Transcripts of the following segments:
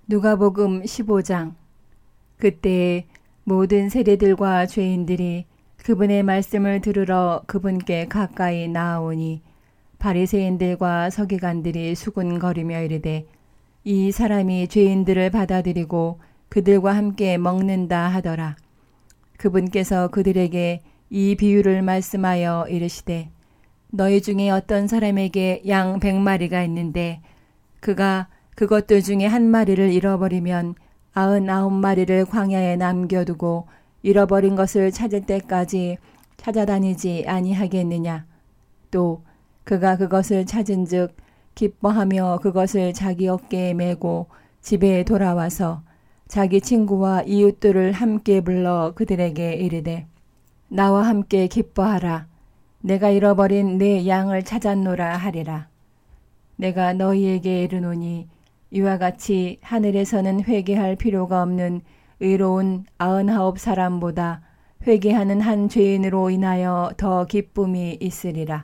누가복음 15장. 그때에 모든 세리들과 죄인들이 그분의 말씀을 들으러 그분께 가까이 나아오니 바리새인들과 서기관들이 수군거리며 이르되 이 사람이 죄인들을 받아들이고 그들과 함께 먹는다 하더라. 그분께서 그들에게 이 비유를 말씀하여 이르시되 너희 중에 어떤 사람에게 양 100마리가 있는데 그가 그것들 중에 한 마리를 잃어버리면 99마리를 광야에 남겨두고 잃어버린 것을 찾을 때까지 찾아다니지 아니하겠느냐. 또 그가 그것을 찾은즉 기뻐하며 그것을 자기 어깨에 메고 집에 돌아와서 자기 친구와 이웃들을 함께 불러 그들에게 이르되 나와 함께 기뻐하라. 내가 잃어버린 내 양을 찾았노라 하리라. 내가 너희에게 이르노니 이와 같이 하늘에서는 회개할 필요가 없는 의로운 99사람보다 회개하는 한 죄인으로 인하여 더 기쁨이 있으리라.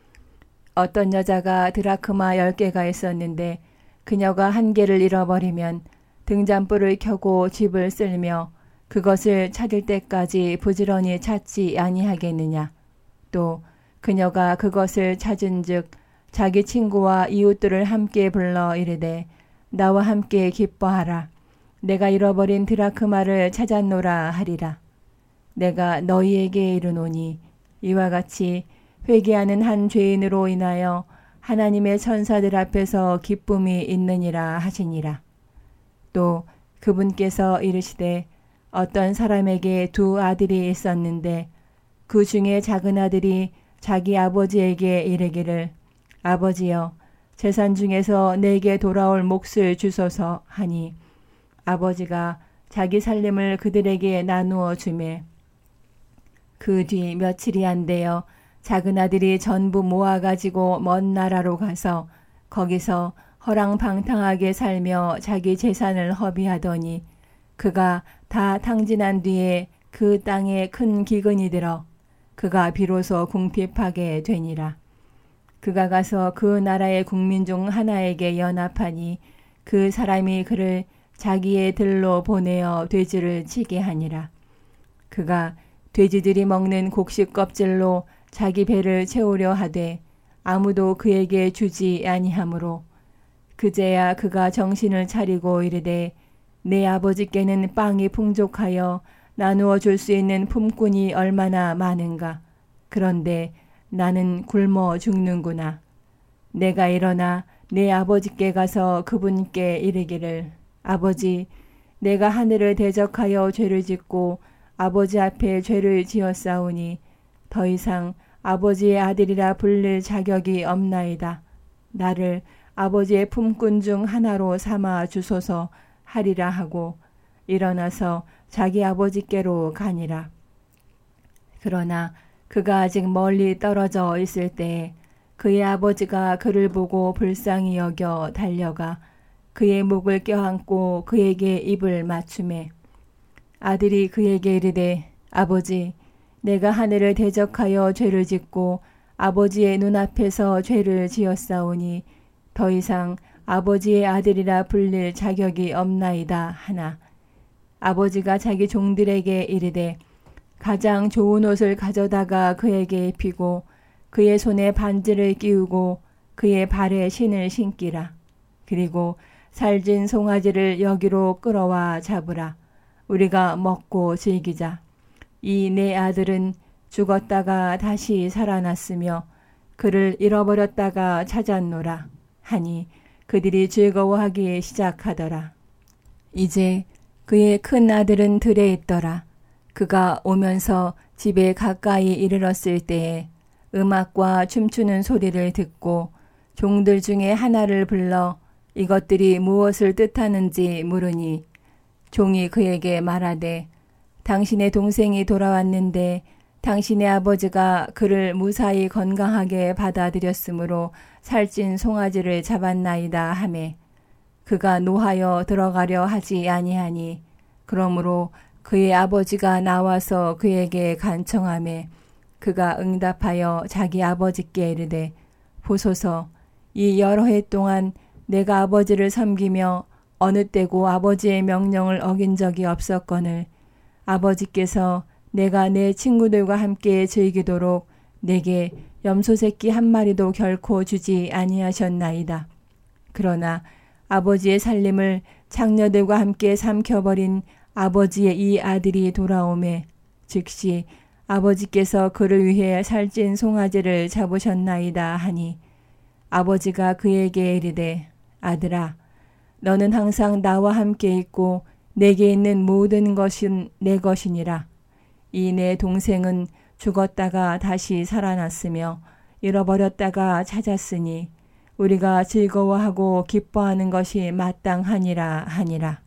어떤 여자가 드라크마 10개가 있었는데 그녀가 1개를 잃어버리면 등잔불을 켜고 집을 쓸며 그것을 찾을 때까지 부지런히 찾지 아니하겠느냐. 또 그녀가 그것을 찾은즉 자기 친구와 이웃들을 함께 불러 이르되 나와 함께 기뻐하라. 내가 잃어버린 드라크마를 찾았노라 하리라. 내가 너희에게 이르노니 이와 같이 회개하는 한 죄인으로 인하여 하나님의 천사들 앞에서 기쁨이 있느니라 하시니라. 또 그분께서 이르시되 어떤 사람에게 2 아들이 있었는데 그 중에 작은 아들이 자기 아버지에게 이르기를 아버지여 재산 중에서 내게 돌아올 몫을 주소서 하니 아버지가 자기 살림을 그들에게 나누어 주매 그 뒤 며칠이 안 되어 작은 아들이 전부 모아가지고 먼 나라로 가서 거기서 허랑방탕하게 살며 자기 재산을 허비하더니 그가 다 탕진한 뒤에 그 땅에 큰 기근이 들어 그가 비로소 궁핍하게 되니라. 그가 가서 그 나라의 국민 중 하나에게 연합하니 그 사람이 그를 자기의 들로 보내어 돼지를 치게 하니라. 그가 돼지들이 먹는 곡식 껍질로 자기 배를 채우려 하되 아무도 그에게 주지 아니하므로 그제야 그가 정신을 차리고 이르되 내 아버지께는 빵이 풍족하여 나누어 줄 수 있는 품꾼이 얼마나 많은가. 그런데 나는 굶어 죽는구나. 내가 일어나 내 아버지께 가서 그분께 이르기를 아버지 내가 하늘을 대적하여 죄를 짓고 아버지 앞에 죄를 지었사오니 더 이상 아버지의 아들이라 불릴 자격이 없나이다. 나를 아버지의 품꾼 중 하나로 삼아 주소서 하리라 하고 일어나서 자기 아버지께로 가니라. 그러나 그가 아직 멀리 떨어져 있을 때에 그의 아버지가 그를 보고 불쌍히 여겨 달려가 그의 목을 껴안고 그에게 입을 맞추매 아들이 그에게 이르되 아버지 내가 하늘을 대적하여 죄를 짓고 아버지의 눈앞에서 죄를 지었사오니 더 이상 아버지의 아들이라 불릴 자격이 없나이다 하나 아버지가 자기 종들에게 이르되 가장 좋은 옷을 가져다가 그에게 입히고 그의 손에 반지를 끼우고 그의 발에 신을 신기라. 그리고 살진 송아지를 여기로 끌어와 잡으라. 우리가 먹고 즐기자. 이 내 아들은 죽었다가 다시 살아났으며 그를 잃어버렸다가 찾았노라 하니 그들이 즐거워하기 시작하더라. 이제 그의 큰 아들은 들에 있더라. 그가 오면서 집에 가까이 이르렀을 때에 음악과 춤추는 소리를 듣고 종들 중에 하나를 불러 이것들이 무엇을 뜻하는지 물으니 종이 그에게 말하되 당신의 동생이 돌아왔는데 당신의 아버지가 그를 무사히 건강하게 받아들였으므로 살찐 송아지를 잡았나이다 하매 그가 노하여 들어가려 하지 아니하니 그러므로 그의 아버지가 나와서 그에게 간청하매 그가 응답하여 자기 아버지께 이르되 보소서 이 여러 해 동안 내가 아버지를 섬기며 어느 때고 아버지의 명령을 어긴 적이 없었거늘 아버지께서 내가 내 친구들과 함께 즐기도록 내게 염소 새끼 한 마리도 결코 주지 아니하셨나이다. 그러나 아버지의 살림을 장녀들과 함께 삼켜버린 아버지의 이 아들이 돌아오매 즉시 아버지께서 그를 위해 살찐 송아지를 잡으셨나이다 하니 아버지가 그에게 이르되 아들아 너는 항상 나와 함께 있고 내게 있는 모든 것은 내 것이니라. 이 내 동생은 죽었다가 다시 살아났으며 잃어버렸다가 찾았으니 우리가 즐거워하고 기뻐하는 것이 마땅하니라 하니라.